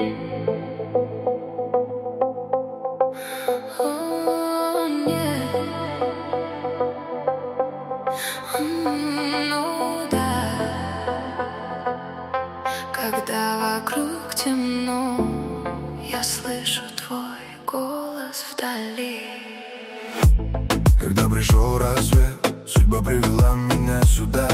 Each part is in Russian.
О, нет. Ну да. Когда вокруг темно, я слышу твой голос вдали. Когда пришел рассвет, судьба привела меня сюда.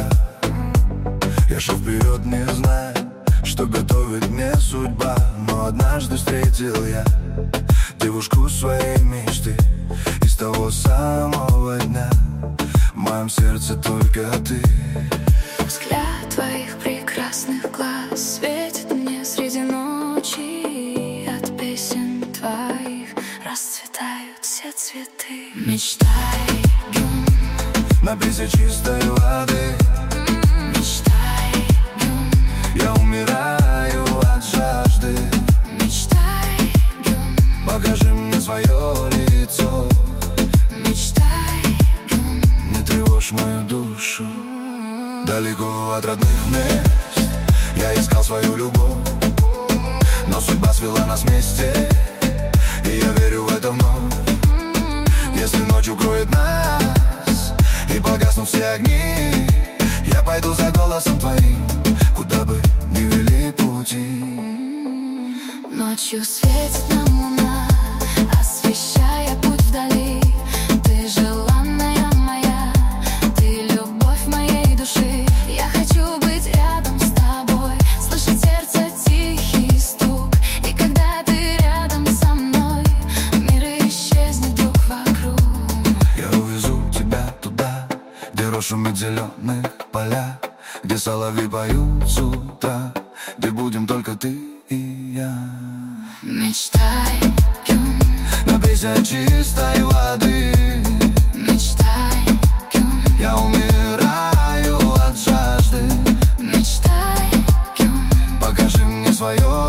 Я шел вперед, не зная, что готовит мне судьба. Но однажды встретил я девушку своей мечты. И с того самого дня в моем сердце только ты. Взгляд твоих прекрасных глаз светит мне среди ночи. От песен твоих расцветают все цветы. Мечтай, Гюн, Напейся чистой воды. мечтай, Гюн, Я умираю от жажды. мечтай, Гюн, Покажи мне свое лицо. мечтай, Гюн. Не тревожь мою душу. Далеко от родных мест я искал свою любовь, но судьба свела нас вместе, и я верю в это вновь. Если ночь укроет нас и погаснут все огни, я пойду за голосом твоим, куда бы ни вели пути. Ночью светит нам луна, освещая путь вдали. Ты желанная моя, ты любовь моей души. Я хочу быть рядом с тобой, слышать сердце тихий стук. И когда ты рядом со мной, мир исчезнет вдруг вокруг. Я увезу тебя туда, где рос шумит зеленых поля, где соловьи поют с утра, где будем только ты и я. Мечтай, Гюн, Напейся чистой воды. мечтай, Гюн, Я умираю от жажды. мечтай, Гюн, Покажи мне свое